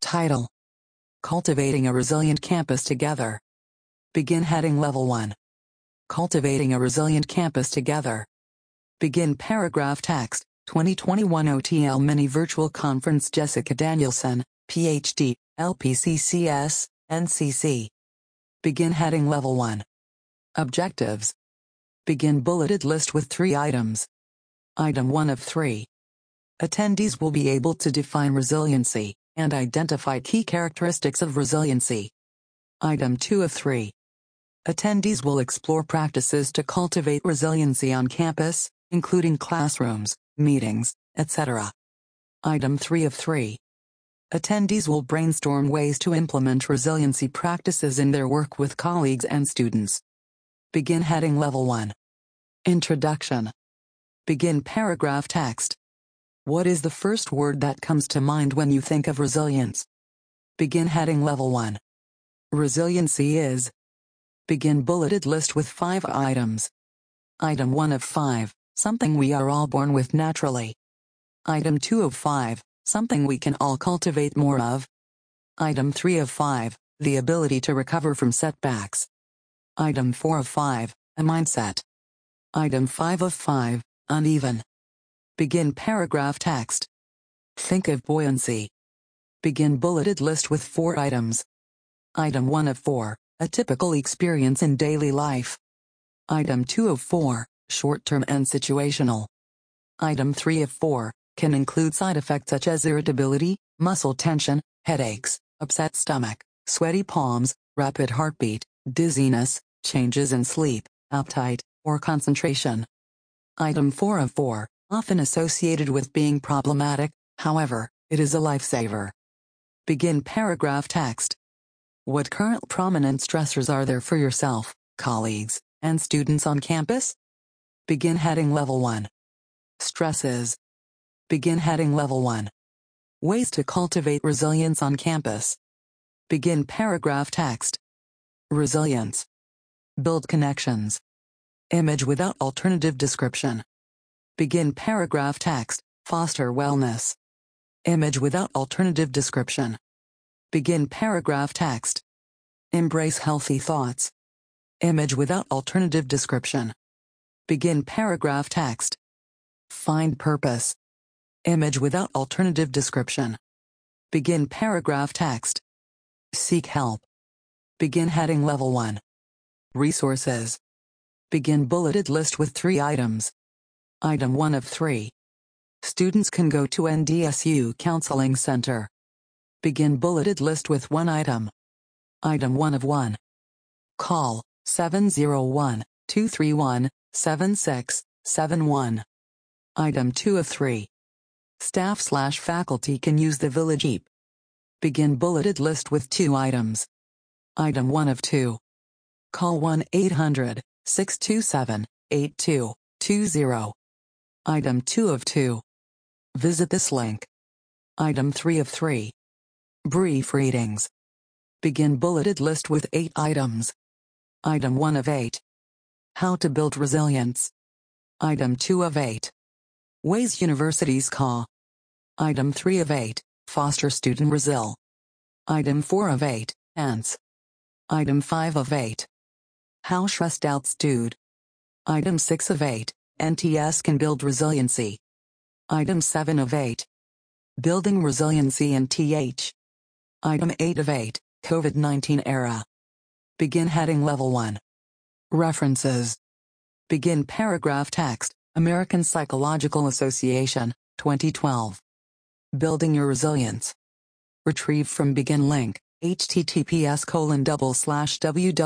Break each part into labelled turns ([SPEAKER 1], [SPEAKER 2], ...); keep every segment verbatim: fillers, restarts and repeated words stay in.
[SPEAKER 1] Title: Cultivating a Resilient Campus Together. Begin heading Level one. Cultivating a Resilient Campus Together. Begin paragraph text. twenty twenty-one O T L Mini Virtual Conference. Jessica Danielson, P H D, L P C C S, N C C. Begin heading Level one. Objectives. Begin bulleted list with three items. Item one of three. Attendees will be able to define resiliency and identify key characteristics of resiliency. Item two of three. Attendees will explore practices to cultivate resiliency on campus, including classrooms, meetings, et cetera. Item three of three. Attendees will brainstorm ways to implement resiliency practices in their work with colleagues and students. Begin heading Level one. Introduction. Begin paragraph text. What is the first word that comes to mind when you think of resilience? Begin heading Level one. Resiliency is. Begin bulleted list with five items. Item one of five, something we are all born with naturally. Item two of five, something we can all cultivate more of. Item three of five, the ability to recover from setbacks. Item four of five, a mindset. Item five of five, uneven. Begin paragraph text. Think of buoyancy. Begin bulleted list with four items. Item one of four, a typical experience in daily life. Item two of four, short-term and situational. Item three of four, can include side effects such as irritability, muscle tension, headaches, upset stomach, sweaty palms, rapid heartbeat, dizziness, changes in sleep, appetite, or concentration. Item four of four, often associated with being problematic, however, it is a lifesaver. Begin paragraph text. What current prominent stressors are there for yourself, colleagues, and students on campus? Begin heading Level one. Stresses. Begin heading Level one. Ways to cultivate resilience on campus. Begin paragraph text. Resilience. Build connections. Image without alternative description. Begin paragraph text. Foster wellness. Image without alternative description. Begin paragraph text. Embrace healthy thoughts. Image without alternative description. Begin paragraph text. Find purpose. Image without alternative description. Begin paragraph text. Seek help. Begin heading Level one. Resources. Begin bulleted list with three items. Item one of three. Students can go to N D S U Counseling Center. Begin bulleted list with one item. Item one of one. Call seven zero one, two three one, seven six seven one. Item two of three. Staff slash faculty can use the Village Jeep. Begin bulleted list with two items. Item one of two. Call one eight hundred, six two seven, eight two two zero. Item two of two. Visit this link. Item three of three. Brief readings. Begin bulleted list with eight items. Item one of eight. How to build resilience. Item two of eight. Ways universities call. Item three of eight. Foster student resil. Item four of eight. Ants. Item five of eight. How stressed out stud. Item six of eight. N T S can build resiliency. Item seven of eight. Building resiliency in T H. Item eight of eight. COVID nineteen era. Begin heading Level one. References. Begin paragraph text. American Psychological Association, twenty twelve. Building Your Resilience. Retrieve from Begin link. https colon double slash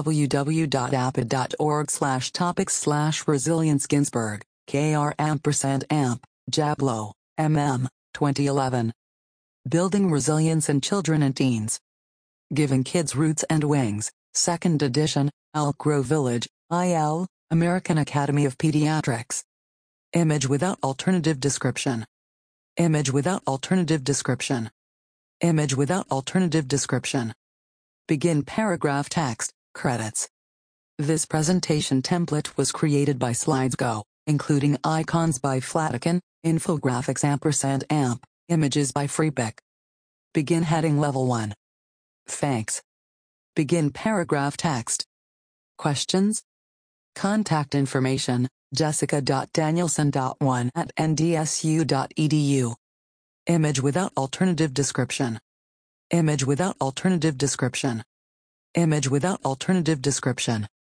[SPEAKER 1] www.apid.org slash topics slash resilience Ginsberg, Kr ampersand amp, Jablo, mm, twenty eleven. Building Resilience in Children and Teens. Giving Kids Roots and Wings, second edition, Elk Grove Village, I L, American Academy of Pediatrics. Image without alternative description. Image without alternative description. Image without alternative description. Begin paragraph text. Credits. This presentation template was created by SlidesGo, including icons by Flatican, infographics ampersand amp, images by Freepik. Begin heading level one. Thanks. Begin paragraph text. Questions? Contact information, jessica dot danielson dot one at n d s u dot e d u. Image without alternative description. Image without alternative description. Image without alternative description.